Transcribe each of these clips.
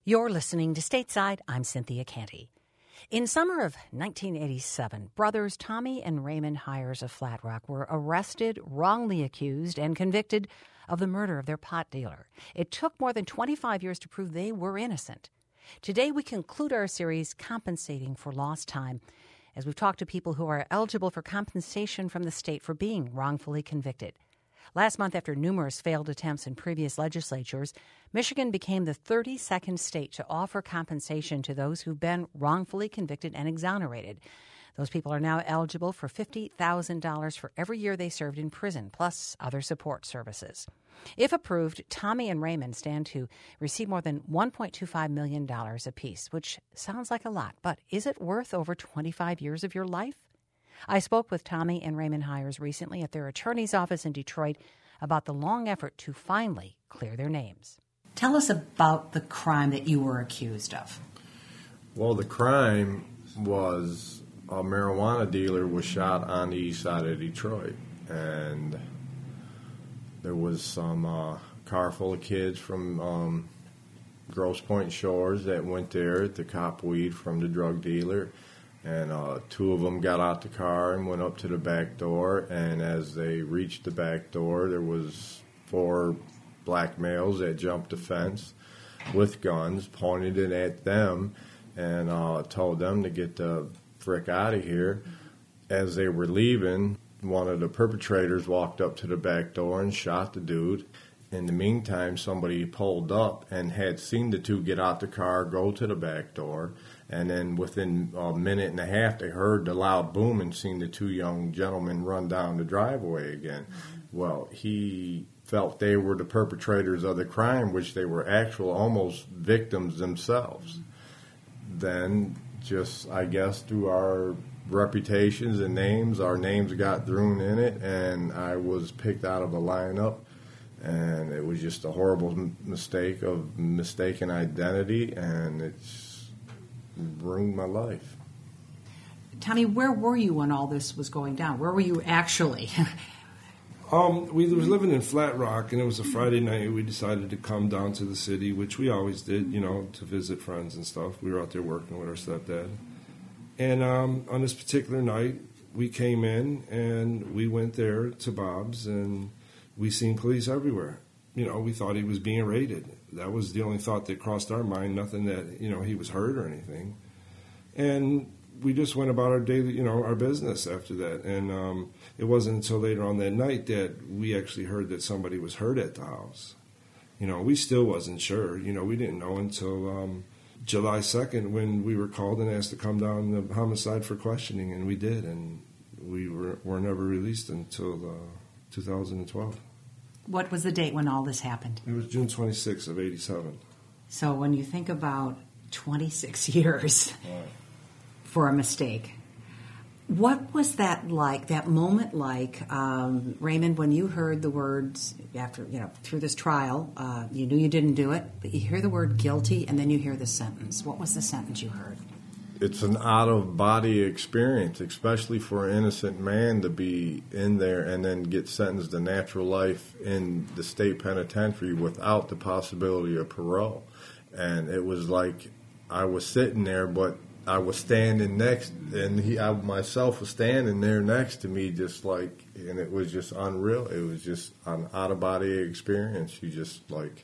You're listening to Stateside. I'm Cynthia Canty. In summer of 1987, brothers Tommy and Raymond Hires of Flat Rock were arrested, wrongly accused, and convicted of the murder of their pot dealer. It took more than 25 years to prove they were innocent. Today, we conclude our series, Compensating for Lost Time, as we've talked to people who are eligible for compensation from the state for being wrongfully convicted. Last month, after numerous failed attempts in previous legislatures, Michigan became the 32nd state to offer compensation to those who've been wrongfully convicted and exonerated. Those people are now eligible for $50,000 for every year they served in prison, plus other support services. If approved, Tommy and Raymond stand to receive more than $1.25 million apiece, which sounds like a lot, but is it worth over 25 years of your life? I spoke with Tommy and Raymond Hires recently at their attorney's office in Detroit about the long effort to finally clear their names. Tell us about the crime that you were accused of. Well, the crime was a marijuana dealer was shot on the east side of Detroit, and there was some car full of kids from Grosse Pointe Shores that went there to cop weed from the drug dealer. And two of them got out the car and went up to the back door. And as they reached the back door, there was four black males that jumped the fence with guns, pointed it at them, and told them to get the frick out of here. As they were leaving, one of the perpetrators walked up to the back door and shot the dude. In the meantime, somebody pulled up and had seen the two get out the car, go to the back door, and then within a minute and a half, they heard the loud boom and seen the two young gentlemen run down the driveway again. Well, he felt they were the perpetrators of the crime, which they were actual almost victims themselves. Then, just, I guess, through our reputations and names, our names got thrown in it, and I was picked out of a lineup. And it was just a horrible mistake of mistaken identity, and it's ruined my life. Tommy, where were you when all this was going down? Where were you actually? We was living in Flat Rock, and it was a Friday night. We decided to come down to the city, which we always did, to visit friends and stuff. We were out there working with our stepdad. And on this particular night, we came in, and we went there to Bob's, and we seen police everywhere. We thought he was being raided. That was the only thought that crossed our mind, nothing that, he was hurt or anything. And we just went about our daily, our business after that. And it wasn't until later on that night that we actually heard that somebody was hurt at the house. We still wasn't sure. We didn't know until July 2nd when we were called and asked to come down the homicide for questioning, and we did. And we were never released until 2012. What was the date when all this happened? It was June 26th of 87. So when you think about 26 years for a mistake, what was that like, that moment like, Raymond, when you heard the words after, through this trial, you knew you didn't do it, but you hear the word guilty and then you hear the sentence. What was the sentence you heard? It's an out-of-body experience, especially for an innocent man to be in there and then get sentenced to natural life in the state penitentiary without the possibility of parole. And it was like I was sitting there, but I was standing next, and I myself was standing there next to me, just like, and it was just unreal. It was just an out-of-body experience. You just,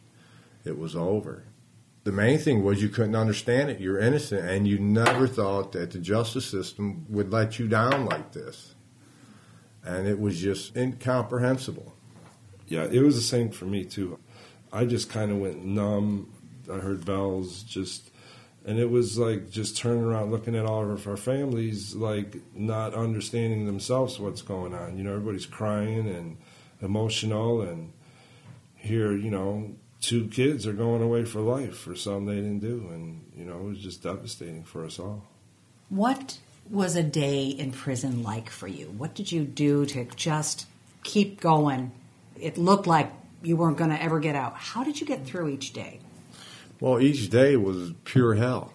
it was over. The main thing was you couldn't understand it. You're innocent, and you never thought that the justice system would let you down like this. And it was just incomprehensible. Yeah, it was the same for me, too. I just kind of went numb. I heard bells, and it was like just turning around, looking at all of our families, not understanding themselves what's going on. Everybody's crying and emotional, and here, two kids are going away for life for something they didn't do, and it was just devastating for us all. What was a day in prison like for you? What did you do to just keep going? It looked like you weren't going to ever get out. How did you get through each day? Well, each day was pure hell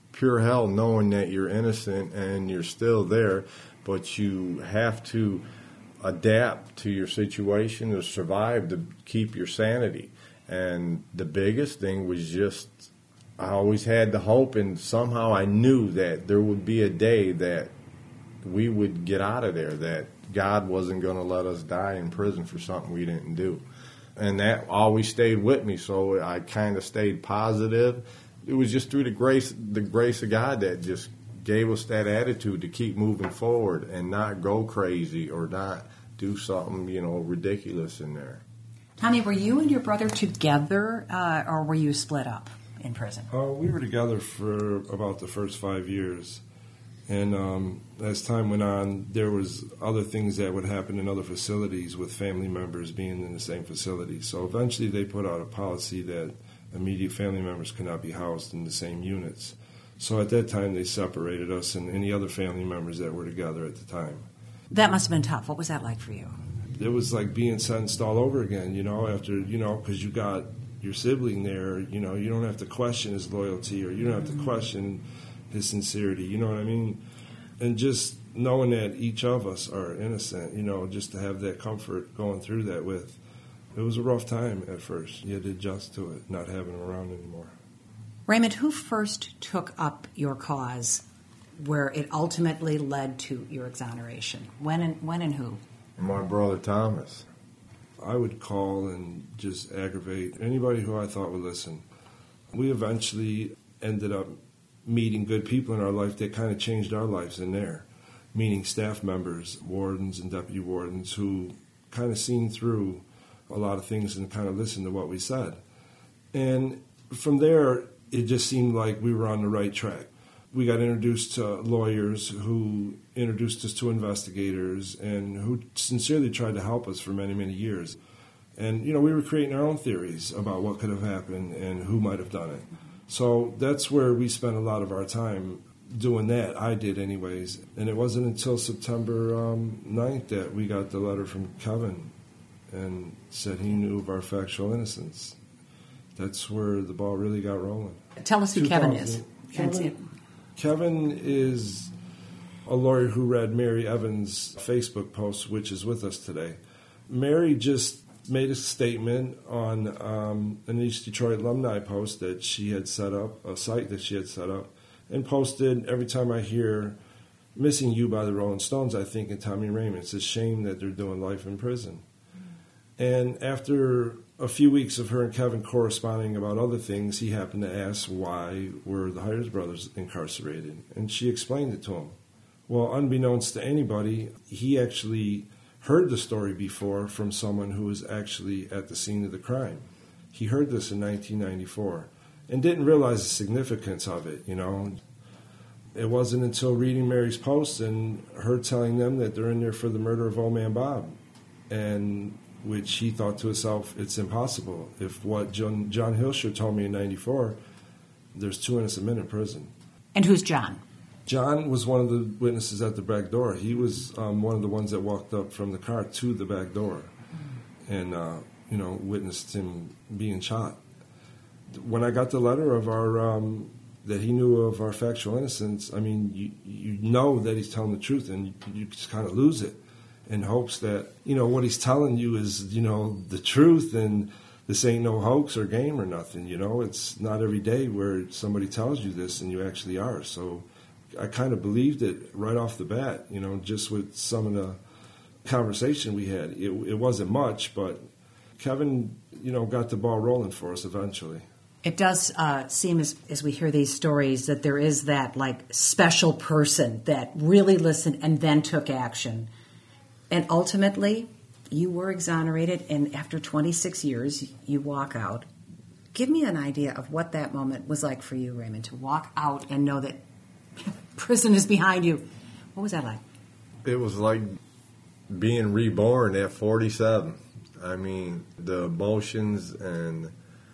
knowing that you're innocent and you're still there, but you have to adapt to your situation to survive, to keep your sanity. And the biggest thing was just I always had the hope, and somehow I knew that there would be a day that we would get out of there, that God wasn't going to let us die in prison for something we didn't do. And that always stayed with me, so I kind of stayed positive. It was just through the grace of God that just gave us that attitude to keep moving forward and not go crazy or not do something, ridiculous in there. Tommy, were you and your brother together, or were you split up in prison? We were together for about the first 5 years. And as time went on, there was other things that would happen in other facilities with family members being in the same facility. So eventually they put out a policy that immediate family members could not be housed in the same units. So at that time they separated us and any other family members that were together at the time. That must have been tough. What was that like for you? It was like being sentenced all over again, after, because you got your sibling there, you don't have to question his loyalty or you don't have to question his sincerity, you know what I mean? And just knowing that each of us are innocent, just to have that comfort going through that with. It was a rough time at first. You had to adjust to it, not having him around anymore. Raymond, who first took up your cause where it ultimately led to your exoneration? When and who? My brother Thomas. I would call and just aggravate anybody who I thought would listen. We eventually ended up meeting good people in our life that kind of changed our lives in there, meaning staff members, wardens and deputy wardens who kind of seen through a lot of things and kind of listened to what we said. And from there, it just seemed like we were on the right track. We got introduced to lawyers who introduced us to investigators and who sincerely tried to help us for many, many years. And, we were creating our own theories about what could have happened and who might have done it. So that's where we spent a lot of our time doing that. I did anyways. And it wasn't until September 9th that we got the letter from Kevin and said he knew of our factual innocence. That's where the ball really got rolling. Tell us who Kevin is. Kevin is a lawyer who read Mary Evans' Facebook post, which is with us today. Mary just made a statement on an East Detroit alumni post that she had set up, a site that she had set up, and posted, "Every time I hear Missing You by the Rolling Stones, I think of Tommy Raymond. It's a shame that they're doing life in prison." And after a few weeks of her and Kevin corresponding about other things, he happened to ask why were the Hires brothers incarcerated, and she explained it to him. Well, unbeknownst to anybody, he actually heard the story before from someone who was actually at the scene of the crime. He heard this in 1994 and didn't realize the significance of it, It wasn't until reading Mary's post and her telling them that they're in there for the murder of Old Man Bob, and which he thought to himself, it's impossible. If what John Hilscher told me in 94, there's 2 innocent men in prison. And who's John? John was one of the witnesses at the back door. He was one of the ones that walked up from the car to the back door and, witnessed him being shot. When I got the letter of our that he knew of our factual innocence, I mean, you know that he's telling the truth, and you just kind of lose it in hopes that, what he's telling you is, the truth, and this ain't no hoax or game or nothing, It's not every day where somebody tells you this and you actually are. So I kind of believed it right off the bat, just with some of the conversation we had. It wasn't much, but Kevin, got the ball rolling for us eventually. It does seem, as we hear these stories, that there is that, special person that really listened and then took action. And ultimately, you were exonerated, and after 26 years, you walk out. Give me an idea of what that moment was like for you, Raymond, to walk out and know that prison is behind you. What was that like? It was like being reborn at 47. I mean, the emotions and,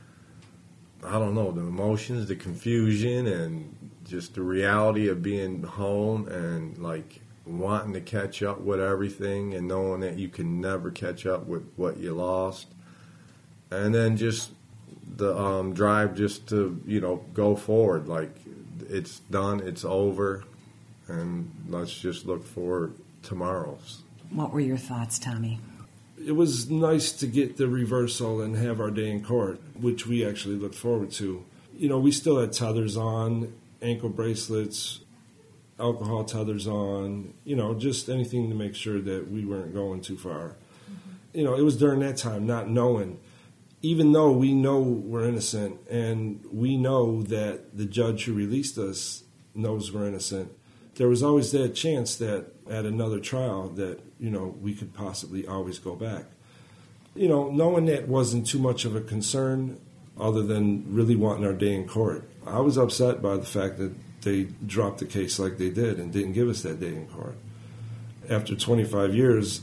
the confusion and just the reality of being home and, wanting to catch up with everything and knowing that you can never catch up with what you lost. And then just the drive just to, go forward. It's done, it's over, and let's just look for tomorrows. What were your thoughts, Tommy? It was nice to get the reversal and have our day in court, which we actually looked forward to. we still had tethers on, ankle bracelets, alcohol tethers on, just anything to make sure that we weren't going too far. Mm-hmm. It was during that time, not knowing, even though we know we're innocent and we know that the judge who released us knows we're innocent, there was always that chance that at another trial that, we could possibly always go back. Knowing that wasn't too much of a concern other than really wanting our day in court. I was upset by the fact that they dropped the case like they did and didn't give us that day in court. After 25 years,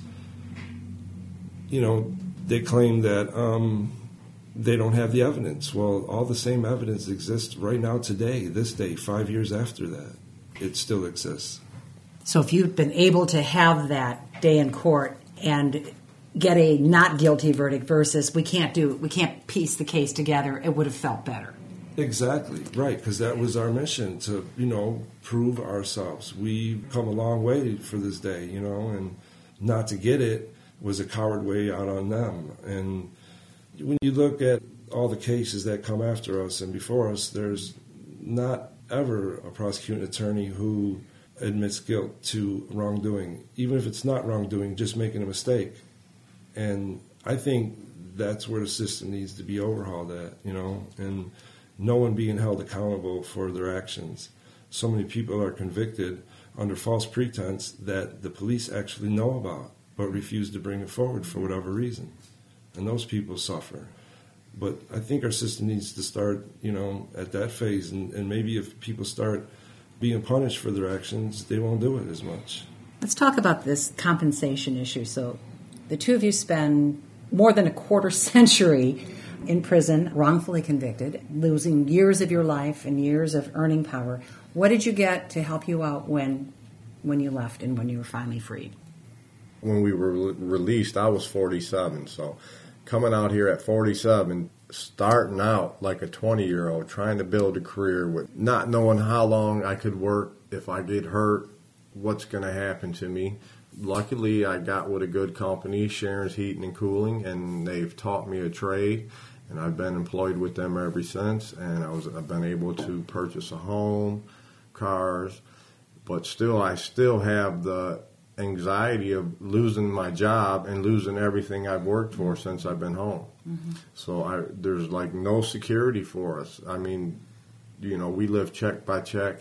they claim that they don't have the evidence. Well, all the same evidence exists right now today, this day, 5 years after that. It still exists. So if you'd been able to have that day in court and get a not guilty verdict versus we can't piece the case together, it would have felt better. Exactly, right, because that was our mission, to, prove ourselves. We've come a long way for this day, and not to get it was a coward way out on them. And when you look at all the cases that come after us and before us, there's not ever a prosecuting attorney who admits guilt to wrongdoing, even if it's not wrongdoing, just making a mistake. And I think that's where the system needs to be overhauled at, and no one being held accountable for their actions. So many people are convicted under false pretense that the police actually know about, but refuse to bring it forward for whatever reason. And those people suffer. But I think our system needs to start, at that phase. And maybe if people start being punished for their actions, they won't do it as much. Let's talk about this compensation issue. So the two of you spend more than a quarter century in prison, wrongfully convicted, losing years of your life and years of earning power. What did you get to help you out when you left and when you were finally freed? When we were released, I was 47, so coming out here at 47, starting out like a 20-year-old, trying to build a career with not knowing how long I could work, if I get hurt, what's going to happen to me. Luckily, I got with a good company, Sharon's Heating and Cooling, and they've taught me a trade, and I've been employed with them ever since, and I've been able to purchase a home, cars, but I still have the anxiety of losing my job and losing everything I've worked for since I've been home. Mm-hmm. So there's like no security for us. I mean, we live check by check,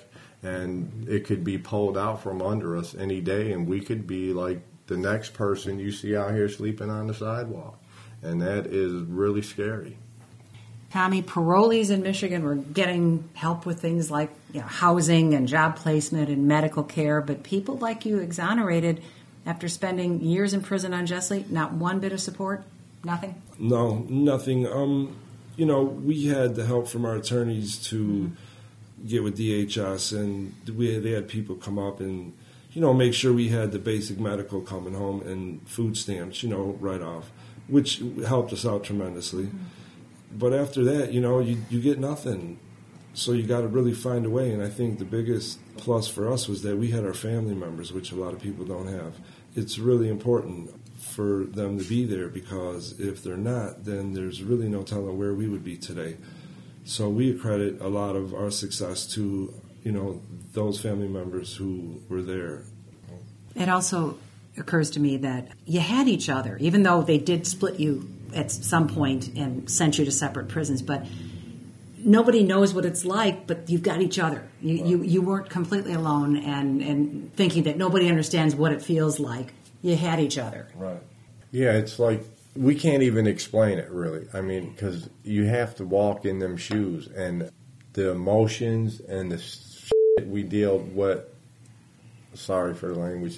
and it could be pulled out from under us any day, and we could be like the next person you see out here sleeping on the sidewalk. And that is really scary. Tommy, parolees in Michigan were getting help with things like housing and job placement and medical care, but people like you exonerated after spending years in prison unjustly, not one bit of support, nothing? No, nothing. We had the help from our attorneys to get with DHS, and they had people come up and, make sure we had the basic medical coming home and food stamps, right off, which helped us out tremendously. Mm-hmm. But after that, you get nothing. So you got to really find a way. And I think the biggest plus for us was that we had our family members, which a lot of people don't have. It's really important for them to be there, because if they're not, then there's really no telling where we would be today. So we accredit a lot of our success to, those family members who were there. It also occurs to me that you had each other, even though they did split you at some point and sent you to separate prisons, but nobody knows what it's like, but you've got each other. You weren't completely alone and thinking that nobody understands what it feels like. You had each other. Right. Yeah, it's like we can't even explain it, really. I mean, because you have to walk in them shoes, and the emotions and the shit we deal with, sorry for the language,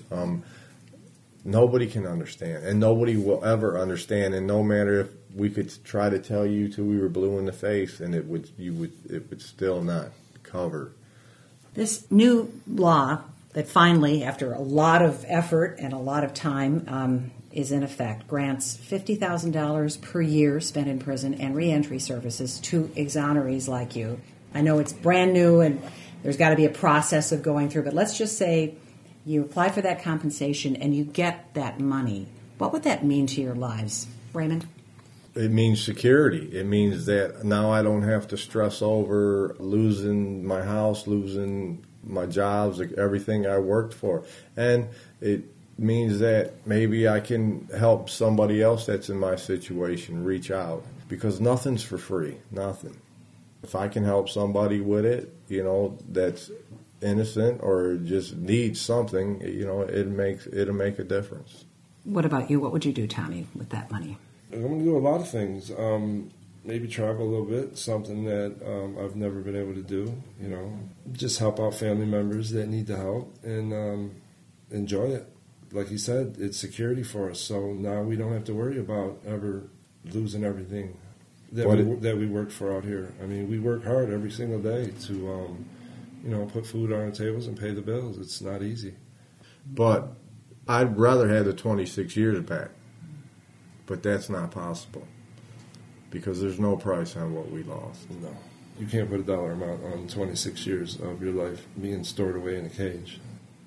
nobody can understand, and nobody will ever understand. And no matter if we could try to tell you till we were blue in the face, and it would still not cover. This new law that finally, after a lot of effort and a lot of time, is in effect, grants $50,000 per year spent in prison and reentry services to exonerees like you. I know it's brand new and there's got to be a process of going through, but let's just say you apply for that compensation and you get that money. What would that mean to your lives, Raymond? It means security. It means that now I don't have to stress over losing my house, losing my jobs, everything I worked for. And it means that maybe I can help somebody else that's in my situation reach out, because nothing's for free, nothing. If I can help somebody with it, that's innocent or just needs something, it'll make a difference. What about you? What would you do, Tommy, with that money? I'm going to do a lot of things. Maybe travel a little bit, something that I've never been able to do. Just help out family members that need the help and enjoy it. Like you said, it's security for us. So now we don't have to worry about ever losing everything that we worked for out here. I mean, we work hard every single day to, put food on our tables and pay the bills. It's not easy. But I'd rather have the 26 years back. But that's not possible, because there's no price on what we lost. No. You can't put a dollar amount on 26 years of your life being stored away in a cage.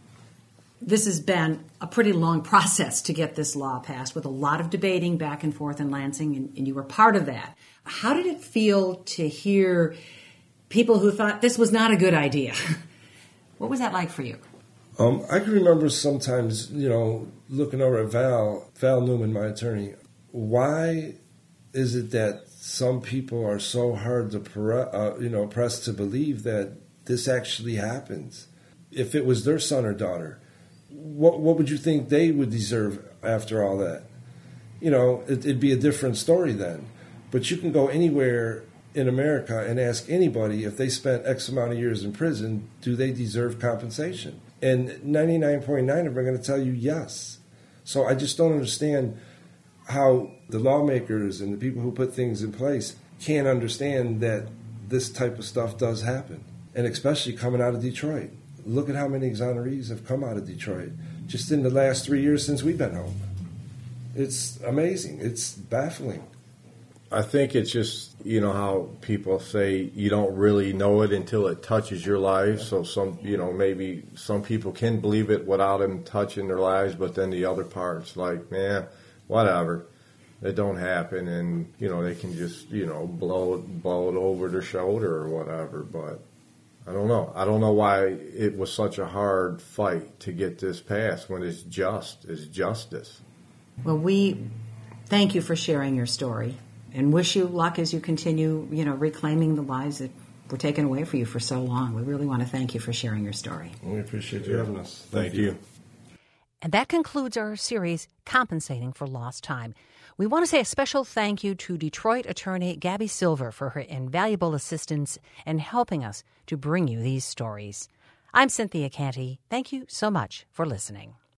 This has been a pretty long process to get this law passed, with a lot of debating back and forth in Lansing, and you were part of that. How did it feel to hear people who thought this was not a good idea? What was that like for you? I can remember sometimes, looking over at Val Newman, my attorney. Why is it that some people are so hard to press to believe that this actually happens? If it was their son or daughter, what would you think they would deserve after all that? It'd be a different story then. But you can go anywhere in America and ask anybody, if they spent X amount of years in prison, do they deserve compensation? And 99.9 of them are going to tell you yes. So I just don't understand how the lawmakers and the people who put things in place can't understand that this type of stuff does happen. And especially coming out of Detroit. Look at how many exonerees have come out of Detroit just in the last 3 years since we've been home. It's amazing. It's baffling. I think it's just, how people say you don't really know it until it touches your life. So maybe some people can believe it without them touching their lives, but then the other part's like, man, whatever. It don't happen, and, they can just, blow it over their shoulder or whatever. But I don't know. I don't know why it was such a hard fight to get this passed when it's justice. Well, we thank you for sharing your story, and wish you luck as you continue, reclaiming the lives that were taken away from you for so long. We really want to thank you for sharing your story. We appreciate you having us. Thank you. And that concludes our series, Compensating for Lost Time. We want to say a special thank you to Detroit attorney Gabby Silver for her invaluable assistance in helping us to bring you these stories. I'm Cynthia Canty. Thank you so much for listening.